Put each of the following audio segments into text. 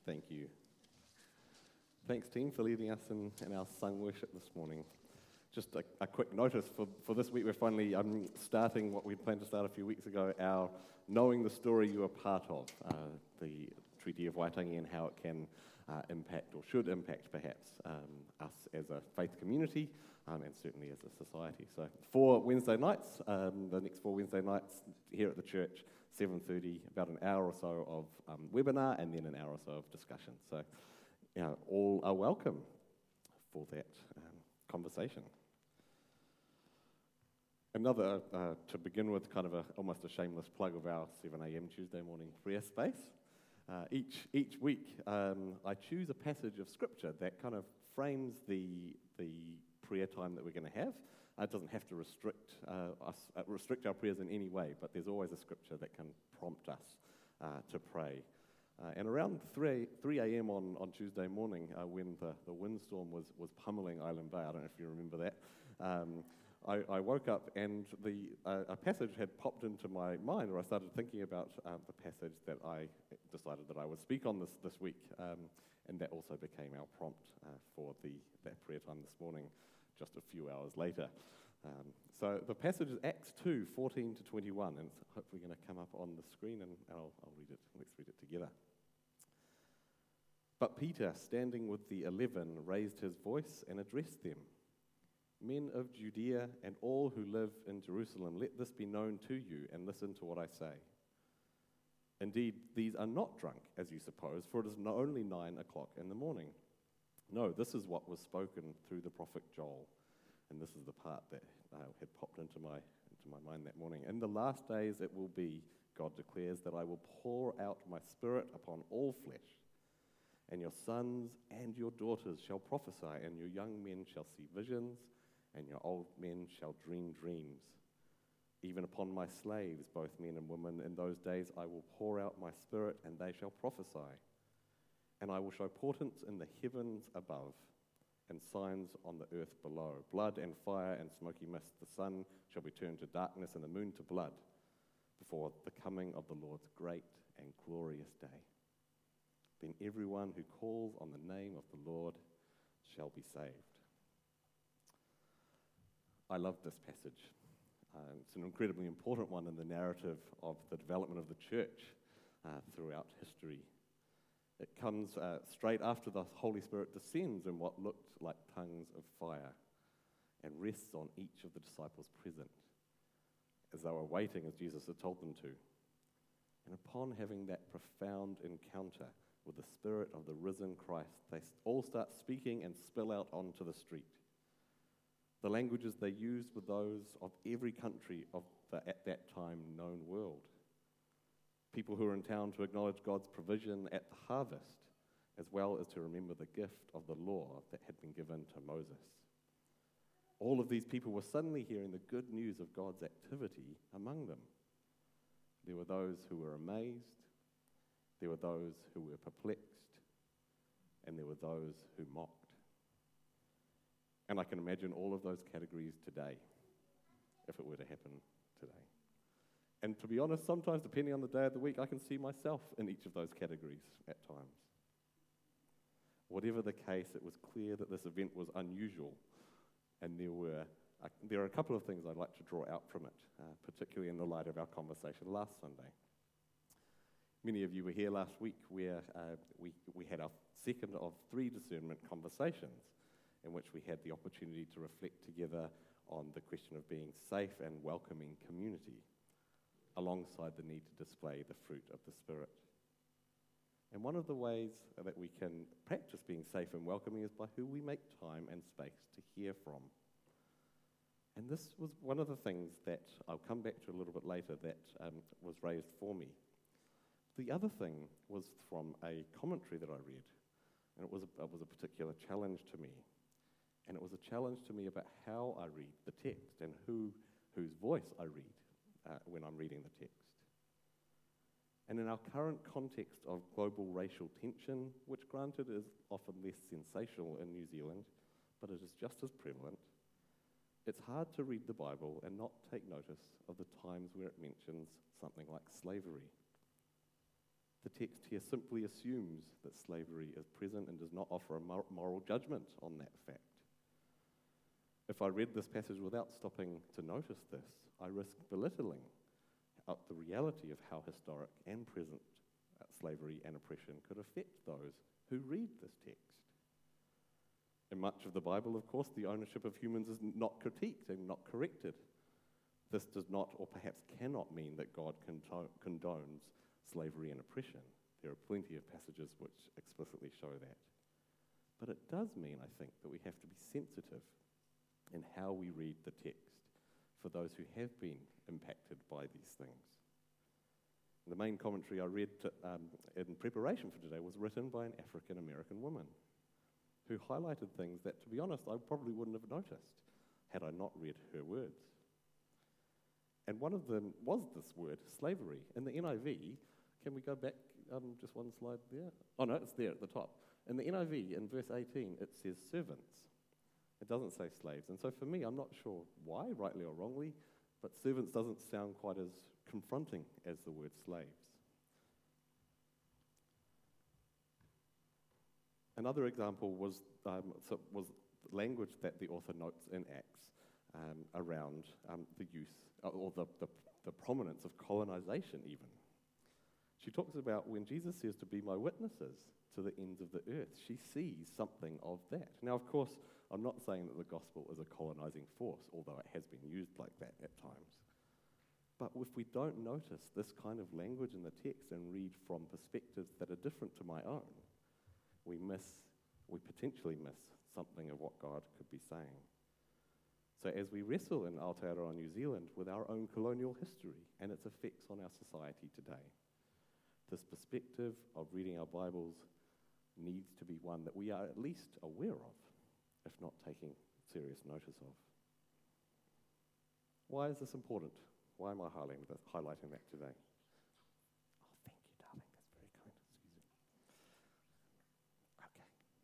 Thank you. Thanks, team, for leading us in our sung worship this morning. Just a quick notice for this week, we're finally starting what we planned to start a few weeks ago, our Knowing the Story You Are Part Of, the Treaty of Waitangi and how it can impact, or should impact perhaps, us as a faith community and certainly as a society. So 4 Wednesday nights, the next 4 Wednesday nights here at the church, 7:30, about an hour or so of webinar and then an hour or so of discussion. So all are welcome for that conversation. Another, to begin with, kind of almost a shameless plug of our 7 a.m. Tuesday morning prayer space. Each week, I choose a passage of Scripture that kind of frames the prayer time that we're going to have. It doesn't have to restrict our prayers in any way, but there's always a Scripture that can prompt us to pray. And around 3 a.m. on Tuesday morning, when the windstorm was pummeling Island Bay, I don't know if you remember that, I woke up and a passage had popped into my mind, or I started thinking about the passage that I decided that I would speak on this week, and that also became our prompt for that prayer time this morning, just a few hours later. So the passage is Acts 2, 14 to 21, and it's hopefully going to come up on the screen, and I'll read it. Let's read it together. But Peter, standing with the 11, raised his voice and addressed them. Men of Judea and all who live in Jerusalem, let this be known to you, and listen to what I say. Indeed, these are not drunk, as you suppose, for it is only 9 o'clock in the morning. No, this is what was spoken through the prophet Joel. And this is the part that had popped into my mind that morning. In the last days it will be, God declares, that I will pour out my spirit upon all flesh. And your sons and your daughters shall prophesy, and your young men shall see visions, and your old men shall dream dreams. Even upon my slaves, both men and women, in those days I will pour out my spirit, and they shall prophesy. And I will show portents in the heavens above, and signs on the earth below, blood and fire and smoky mist. The sun shall be turned to darkness and the moon to blood before the coming of the Lord's great and glorious day. Then everyone who calls on the name of the Lord shall be saved. I love this passage. It's an incredibly important one in the narrative of the development of the church throughout history. It comes straight after the Holy Spirit descends in what looked like tongues of fire and rests on each of the disciples present as they were waiting, as Jesus had told them to. And upon having that profound encounter with the Spirit of the risen Christ, they all start speaking and spill out onto the street. The languages they used were those of every country of the, at that time, known world. People who were in town to acknowledge God's provision at the harvest, as well as to remember the gift of the law that had been given to Moses. All of these people were suddenly hearing the good news of God's activity among them. There were those who were amazed, there were those who were perplexed, and there were those who mocked. And I can imagine all of those categories today, if it were to happen today. And to be honest, sometimes, depending on the day of the week, I can see myself in each of those categories at times. Whatever the case, it was clear that this event was unusual, and there are a couple of things I'd like to draw out from it, particularly in the light of our conversation last Sunday. Many of you were here last week where we had our second of 3 discernment conversations, in which we had the opportunity to reflect together on the question of being safe and welcoming community, alongside the need to display the fruit of the Spirit. And one of the ways that we can practice being safe and welcoming is by who we make time and space to hear from. And this was one of the things that I'll come back to a little bit later that was raised for me. The other thing was from a commentary that I read, and it was a particular challenge to me. And it was a challenge to me about how I read the text and whose voice I read when I'm reading the text. And in our current context of global racial tension, which granted is often less sensational in New Zealand, but it is just as prevalent, it's hard to read the Bible and not take notice of the times where it mentions something like slavery. The text here simply assumes that slavery is present and does not offer a moral judgment on that fact. If I read this passage without stopping to notice this, I risk belittling the reality of how historic and present slavery and oppression could affect those who read this text. In much of the Bible, of course, the ownership of humans is not critiqued and not corrected. This does not, or perhaps cannot, mean that God condones slavery and oppression. There are plenty of passages which explicitly show that. But it does mean, I think, that we have to be sensitive in how we read the text for those who have been impacted by these things. The main commentary I read in preparation for today was written by an African American woman who highlighted things that, to be honest, I probably wouldn't have noticed had I not read her words. And one of them was this word, slavery. In the NIV, can we go back just one slide there? Oh no, it's there at the top. In the NIV, in verse 18, it says servants. It doesn't say slaves. And so for me, I'm not sure why, rightly or wrongly, but servants doesn't sound quite as confronting as the word slaves. Another example was language that the author notes in Acts around the use or the prominence of colonization even. She talks about when Jesus says to be my witnesses to the ends of the earth, she sees something of that. Now, of course, I'm not saying that the gospel is a colonizing force, although it has been used like that at times. But if we don't notice this kind of language in the text and read from perspectives that are different to my own, we potentially miss something of what God could be saying. So as we wrestle in Aotearoa, New Zealand, with our own colonial history and its effects on our society today, this perspective of reading our Bibles needs to be one that we are at least aware of, if not taking serious notice of. Why is this important? Why am I highlighting that today? Oh, thank you, darling. That's very kind. Excuse me. Okay.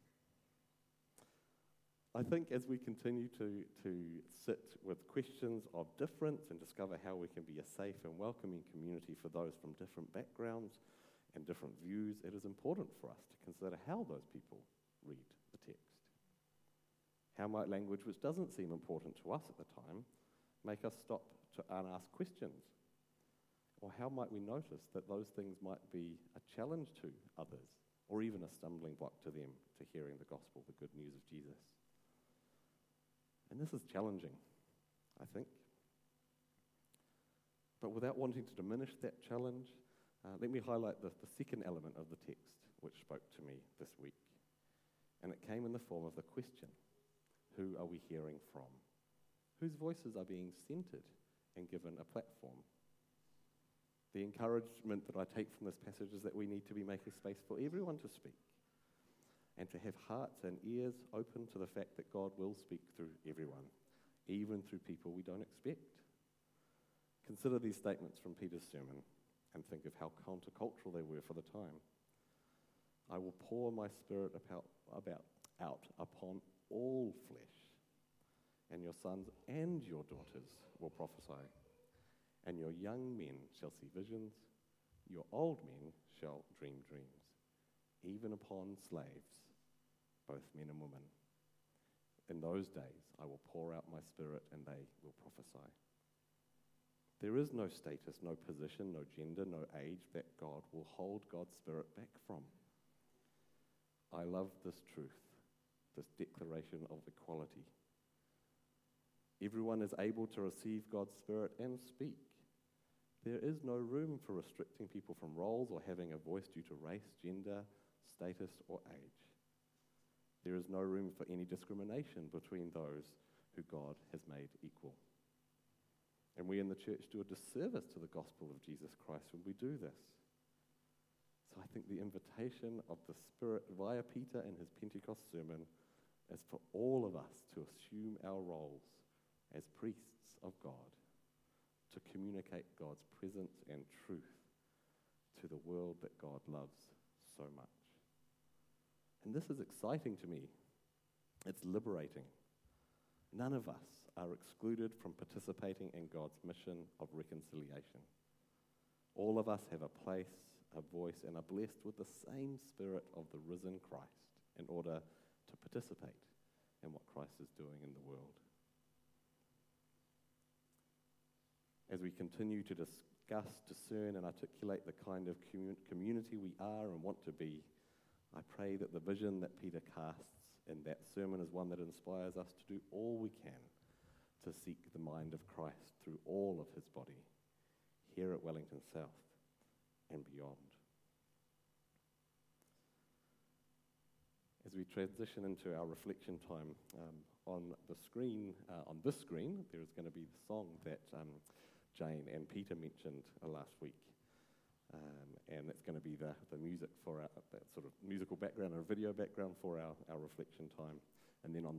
I think as we continue to sit with questions of difference and discover how we can be a safe and welcoming community for those from different backgrounds and different views, it is important for us to consider how those people read the text. How might language which doesn't seem important to us at the time make us stop and ask questions? Or how might we notice that those things might be a challenge to others, or even a stumbling block to them to hearing the gospel, the good news of Jesus? And this is challenging, I think. But without wanting to diminish that challenge, let me highlight the second element of the text which spoke to me this week. And it came in the form of the question, who are we hearing from? Whose voices are being centered and given a platform? The encouragement that I take from this passage is that we need to be making space for everyone to speak and to have hearts and ears open to the fact that God will speak through everyone, even through people we don't expect. Consider these statements from Peter's sermon and think of how countercultural they were for the time. I will pour my spirit out upon all flesh, and your sons and your daughters will prophesy, and your young men shall see visions, your old men shall dream dreams, even upon slaves, both men and women. In those days I will pour out my spirit, and they will prophesy. There is no status, no position, no gender, no age that God will hold God's Spirit back from. I love this truth, this declaration of equality. Everyone is able to receive God's Spirit and speak. There is no room for restricting people from roles or having a voice due to race, gender, status, or age. There is no room for any discrimination between those who God has made equal. And we in the church do a disservice to the gospel of Jesus Christ when we do this. So I think the invitation of the Spirit via Peter in his Pentecost sermon is for all of us to assume our roles as priests of God, to communicate God's presence and truth to the world that God loves so much. And this is exciting to me. It's liberating. None of us are excluded from participating in God's mission of reconciliation. All of us have a place, a voice, and are blessed with the same Spirit of the risen Christ in order to participate in what Christ is doing in the world. As we continue to discuss, discern, and articulate the kind of community we are and want to be, I pray that the vision that Peter casts in that sermon is one that inspires us to do all we can to seek the mind of Christ through all of his body, here at Wellington South and beyond. As we transition into our reflection time, on this screen, there is going to be the song that Jane and Peter mentioned last week. And that's going to be the music for that sort of musical background and video background for our reflection time. And then on